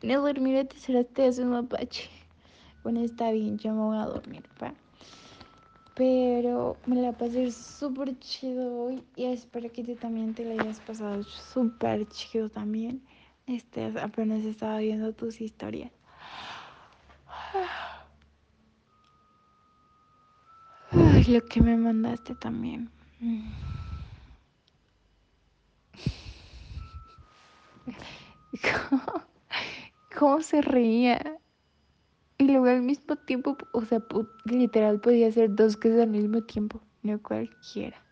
No dormir a 3 horas te hace un mapache. Bueno, está bien, yo me voy a dormir, pa. Pero me la pasé súper chido hoy y espero que tú también te la hayas pasado súper chido también. Apenas estaba viendo tus historias. Ay, lo que me mandaste también. ¿Cómo se reía? Y luego al mismo tiempo, o sea, literal podía hacer dos cosas al mismo tiempo, no cualquiera.